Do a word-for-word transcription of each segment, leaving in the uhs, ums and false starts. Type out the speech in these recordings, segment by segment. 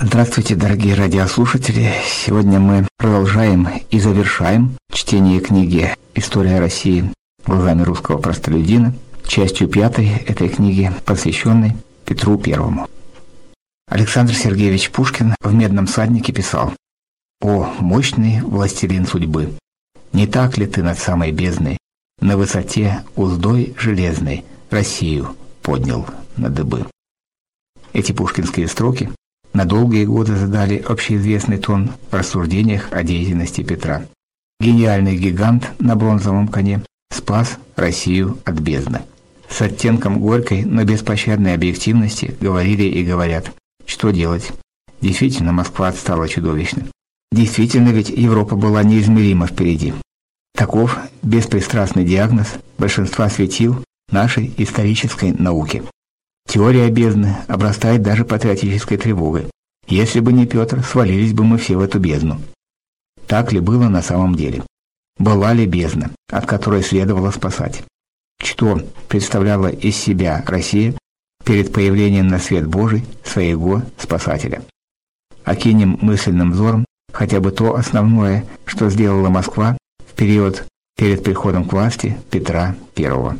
Здравствуйте, дорогие радиослушатели! Сегодня мы продолжаем и завершаем чтение книги «История России глазами русского простолюдина», частью пятой этой книги, посвященной Петру Первому. Александр Сергеевич Пушкин в «Медном всаднике» писал: «О, мощный властелин судьбы! Не так ли ты над самой бездной, на высоте уздой железной, Россию поднял на дыбы?» Эти пушкинские строки на долгие годы задали общеизвестный тон в рассуждениях о деятельности Петра. Гениальный гигант на бронзовом коне спас Россию от бездны. С оттенком горькой, но беспощадной объективности говорили и говорят: что делать? Действительно, Москва отстала чудовищно. Действительно, ведь Европа была неизмеримо впереди. Таков беспристрастный диагноз большинства светил нашей исторической науки. Теория бездны обрастает даже патриотической тревогой. Если бы не Петр, свалились бы мы все в эту бездну. Так ли было на самом деле? Была ли бездна, от которой следовало спасать? Что представляла из себя Россия перед появлением на свет Божий своего спасателя? Окинем мысленным взором хотя бы то основное, что сделала Москва в период перед приходом к власти Петра Первого.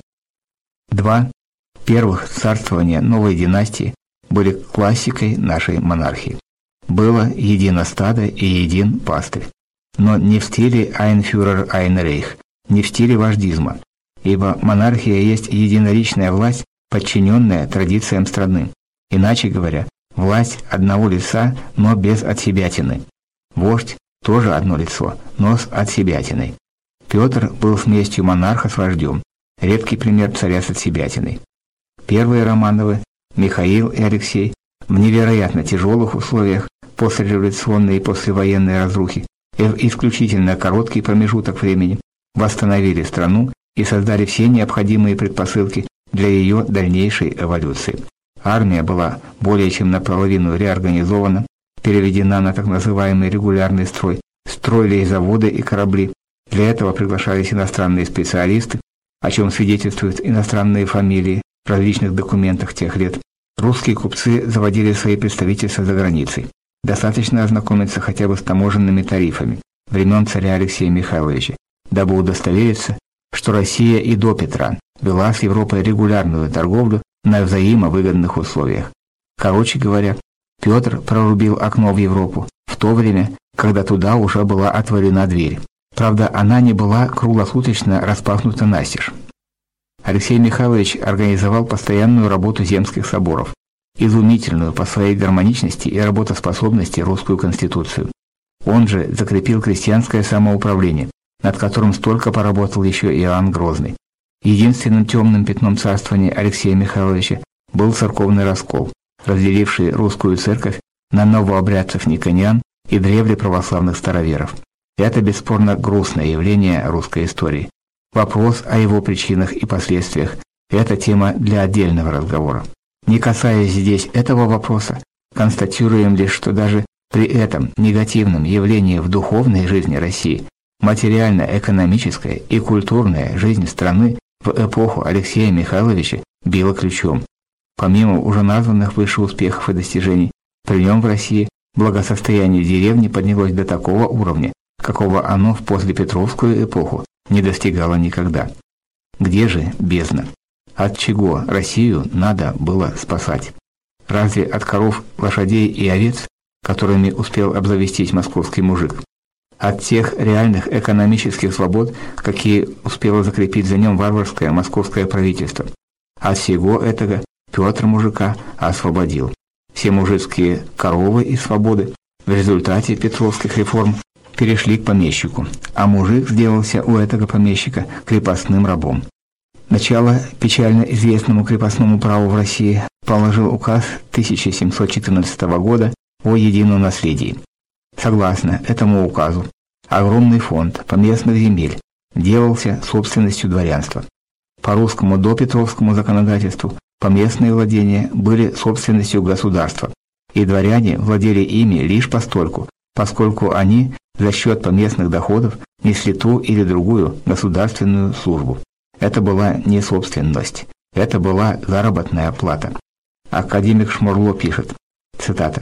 Два первых царствования новой династии были классикой нашей монархии. Было едино стадо и един пастырь. Но не в стиле «Айнфюрер Айнрейх», не в стиле вождизма, ибо монархия есть единоличная власть, подчиненная традициям страны. Иначе говоря, власть одного лица, но без отсебятины. Вождь тоже одно лицо, но с отсебятиной. Петр был смесью монарха с вождем, редкий пример царя с отсебятиной. Первые Романовы, Михаил и Алексей, в невероятно тяжелых условиях послереволюционной и послевоенной разрухи и в исключительно короткий промежуток времени восстановили страну и создали все необходимые предпосылки для ее дальнейшей эволюции. Армия была более чем наполовину реорганизована, переведена на так называемый регулярный строй, строили и заводы, и корабли. Для этого приглашались иностранные специалисты, о чем свидетельствуют иностранные фамилии в различных документах тех лет. Русские купцы заводили свои представительства за границей. Достаточно ознакомиться хотя бы с таможенными тарифами времен царя Алексея Михайловича, дабы удостовериться, что Россия и до Петра вела с Европой регулярную торговлю на взаимовыгодных условиях. Короче говоря, Петр прорубил окно в Европу в то время, когда туда уже была отворена дверь. Правда, она не была круглосуточно распахнута настежь. Алексей Михайлович организовал постоянную работу земских соборов, изумительную по своей гармоничности и работоспособности русскую конституцию. Он же закрепил крестьянское самоуправление, над которым столько поработал еще Иоанн Грозный. Единственным темным пятном царствования Алексея Михайловича был церковный раскол, разделивший русскую церковь на новообрядцев-никониан и древлеправославных староверов. Это бесспорно грустное явление русской истории. Вопрос о его причинах и последствиях – это тема для отдельного разговора. Не касаясь здесь этого вопроса, констатируем лишь, что даже при этом негативном явлении в духовной жизни России материально-экономическая и культурная жизнь страны в эпоху Алексея Михайловича била ключом. Помимо уже названных выше успехов и достижений, при нем в России благосостояние деревни поднялось до такого уровня, какого оно в послепетровскую эпоху не достигало никогда. Где же бездна? От чего Россию надо было спасать? Разве от коров, лошадей и овец, которыми успел обзавестись московский мужик? От тех реальных экономических свобод, какие успело закрепить за ним варварское московское правительство? От всего этого Петр мужика освободил. Все мужицкие коровы и свободы в результате петровских реформ перешли к помещику, а мужик сделался у этого помещика крепостным рабом. Начало печально известному крепостному праву в России положил указ тысяча семьсот четырнадцатого года о едином наследии. Согласно этому указу, огромный фонд поместных земель делался собственностью дворянства. По русскому допетровскому законодательству поместные владения были собственностью государства, и дворяне владели ими лишь постольку, поскольку они за счет поместных доходов несли ту или другую государственную службу. Это была не собственность, это была заработная плата. Академик Шмурло пишет, цитата: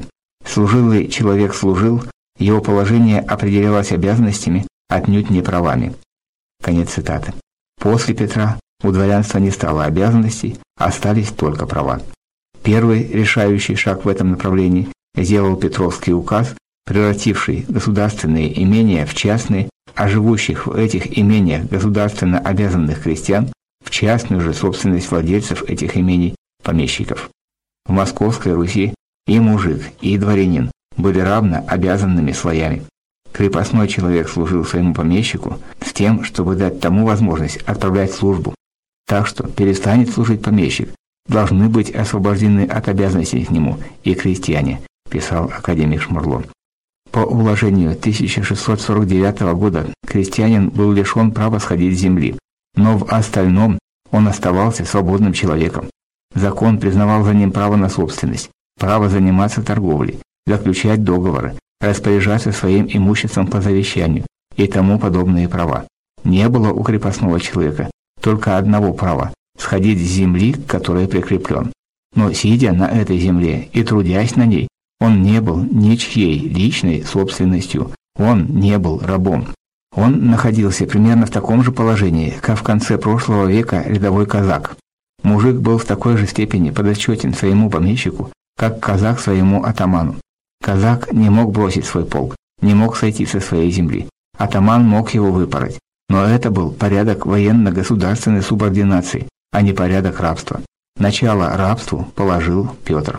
Служилый человек служил, его положение определялось обязанностями, отнюдь не правами. Конец цитаты. После Петра у дворянства не стало обязанностей, остались только права. Первый решающий шаг в этом направлении сделал Петровский указ, превративший государственные имения в частные, а живущих в этих имениях государственно обязанных крестьян в частную же собственность владельцев этих имений, помещиков. В Московской Руси и мужик, и дворянин были равно обязанными слоями. Крепостной человек служил своему помещику с тем, чтобы дать тому возможность отправлять службу. Так что перестанет служить помещик, должны быть освобождены от обязанностей к нему и крестьяне, писал академик Шмурло. По уложению тысяча шестьсот сорок девятого года крестьянин был лишен права сходить с земли, но в остальном он оставался свободным человеком. Закон признавал за ним право на собственность, право заниматься торговлей, заключать договоры, распоряжаться своим имуществом по завещанию и тому подобные права. Не было у крепостного человека только одного права – сходить с земли, к которой прикреплен. Но сидя на этой земле и трудясь на ней, он не был ничьей личной собственностью, он не был рабом. Он находился примерно в таком же положении, как в конце прошлого века рядовой казак. Мужик был в такой же степени подотчетен своему помещику, как казак своему атаману. Казак не мог бросить свой полк, не мог сойти со своей земли. Атаман мог его выпороть, но это был порядок военно-государственной субординации, а не порядок рабства. Начало рабству положил Петр.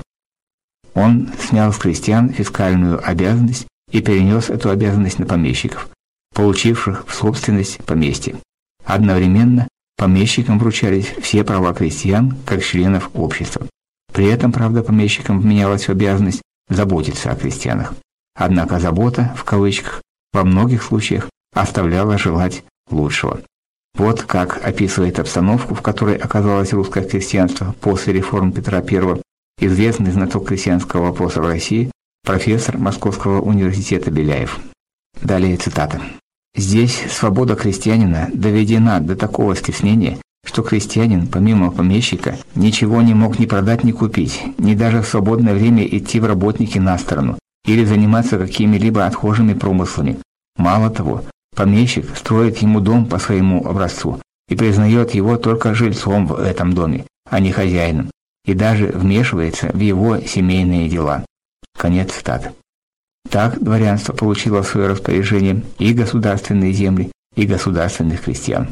Он снял с крестьян фискальную обязанность и перенес эту обязанность на помещиков, получивших в собственность поместье. Одновременно помещикам вручались все права крестьян как членов общества. При этом, правда, помещикам вменялась в обязанность заботиться о крестьянах. Однако забота, в кавычках, во многих случаях оставляла желать лучшего. Вот как описывает обстановку, в которой оказалось русское крестьянство после реформ Петра Первого, известный знаток крестьянского вопроса в России, профессор Московского университета Беляев. Далее цитата. «Здесь свобода крестьянина доведена до такого стеснения, что крестьянин, помимо помещика, ничего не мог ни продать, ни купить, ни даже в свободное время идти в работники на сторону или заниматься какими-либо отхожими промыслами. Мало того, помещик строит ему дом по своему образцу и признает его только жильцом в этом доме, а не хозяином, и даже вмешивается в его семейные дела». Конец цитаты. Так дворянство получило в свое распоряжение и государственные земли, и государственных крестьян.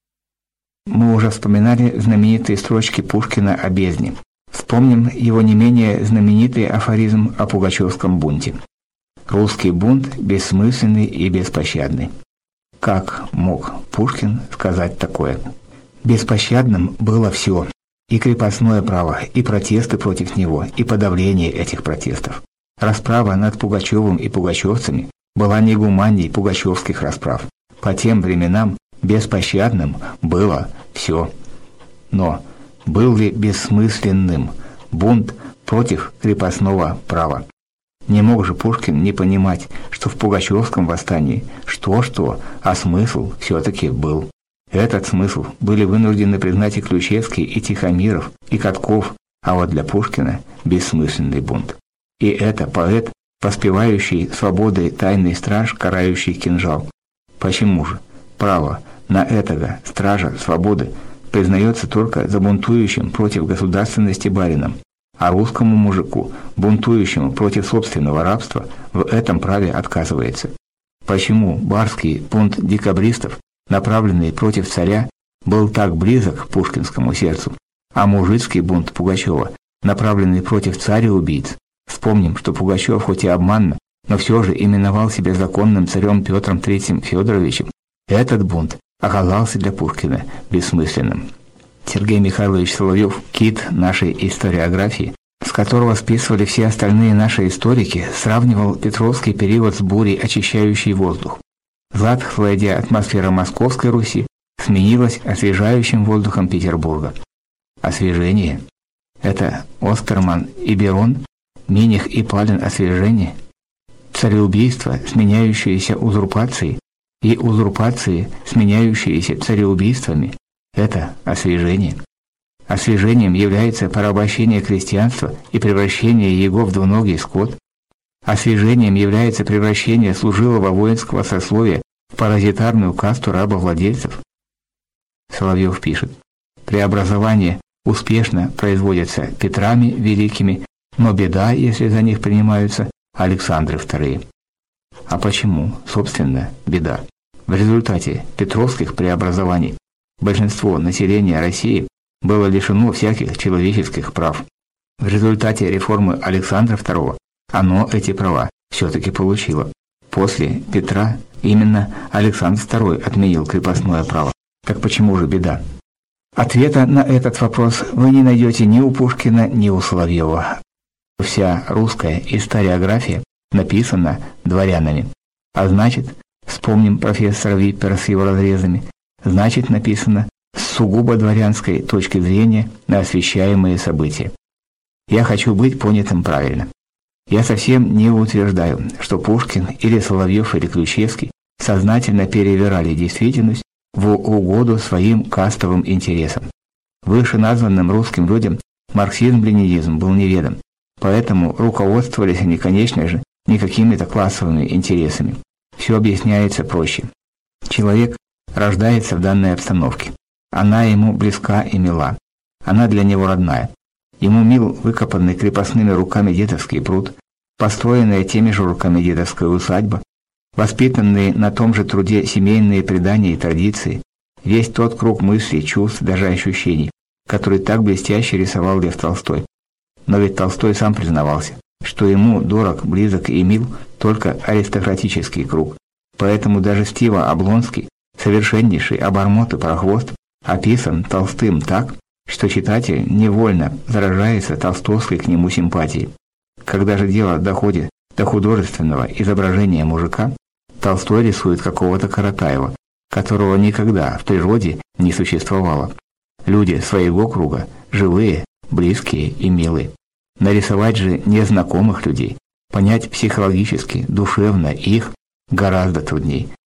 Мы уже вспоминали знаменитые строчки Пушкина о бездне. Вспомним его не менее знаменитый афоризм о Пугачевском бунте. «Русский бунт бессмысленный и беспощадный». Как мог Пушкин сказать такое? Беспощадным было все. И крепостное право, и протесты против него, и подавление этих протестов. Расправа над Пугачевым и пугачевцами была не гуманней пугачевских расправ. По тем временам беспощадным было все. Но был ли бессмысленным бунт против крепостного права? Не мог же Пушкин не понимать, что в Пугачевском восстании что-что, а смысл все-таки был. Этот смысл были вынуждены признать и Ключевский, и Тихомиров, и Катков, а вот для Пушкина бессмысленный бунт. И это поэт, воспевающий свободой тайный страж, карающий кинжал. Почему же право на этого стража свободы признается только за бунтующим против государственности барином, а русскому мужику, бунтующему против собственного рабства, в этом праве отказывается? Почему барский бунт декабристов, направленный против царя, был так близок к пушкинскому сердцу, а мужицкий бунт Пугачева, направленный против царя-убийц? Вспомним, что Пугачев хоть и обманно, но все же именовал себя законным царем Петром Третьим Федоровичем. Этот бунт оказался для Пушкина бессмысленным. Сергей Михайлович Соловьев, кит нашей историографии, с которого списывали все остальные наши историки, сравнивал Петровский период с бурей, очищающей воздух. Затхлая атмосфера Московской Руси сменилась освежающим воздухом Петербурга. Освежение – это Остерман и Берон, Миних и Палин освежение, цареубийство, сменяющееся узурпацией, и узурпации, сменяющиеся цареубийствами – это освежение. Освежением является порабощение крестьянства и превращение его в двуногий скот. Освежением является превращение служилого воинского сословия в паразитарную касту рабовладельцев. Соловьев пишет: преобразование успешно производятся Петрами Великими, но беда, если за них принимаются Александры вторые. А почему, собственно, беда? В результате петровских преобразований большинство населения России было лишено всяких человеческих прав. В результате реформы Александра второго оно эти права все-таки получило. После Петра именно Александр второй отменил крепостное право. Так почему же беда? Ответа на этот вопрос вы не найдете ни у Пушкина, ни у Соловьева. Вся русская историография написана дворянами. А значит, вспомним профессора Виппера с его разрезами, значит, написано с сугубо дворянской точки зрения на освещаемые события. Я хочу быть понятым правильно. Я совсем не утверждаю, что Пушкин или Соловьев или Ключевский сознательно перевирали действительность в угоду своим кастовым интересам. Вышеназванным русским людям марксизм-ленинизм был неведом, поэтому руководствовались они, конечно же, не какими-то классовыми интересами. Все объясняется проще. Человек рождается в данной обстановке. Она ему близка и мила. Она для него родная. Ему мил выкопанный крепостными руками дедовский пруд, построенная теми же руками дедовская усадьба, воспитанные на том же труде семейные предания и традиции, весь тот круг мыслей, чувств, даже ощущений, который так блестяще рисовал Лев Толстой. Но ведь Толстой сам признавался, что ему дорог, близок и мил только аристократический круг. Поэтому даже Стива Облонский, совершеннейший обормот и прохвост, описан Толстым так, что читатель невольно заражается толстовской к нему симпатией. Когда же дело доходит до художественного изображения мужика, Толстой рисует какого-то Каратаева, которого никогда в природе не существовало. Люди своего круга живые, близкие и милые. Нарисовать же незнакомых людей, понять психологически, душевно их гораздо трудней.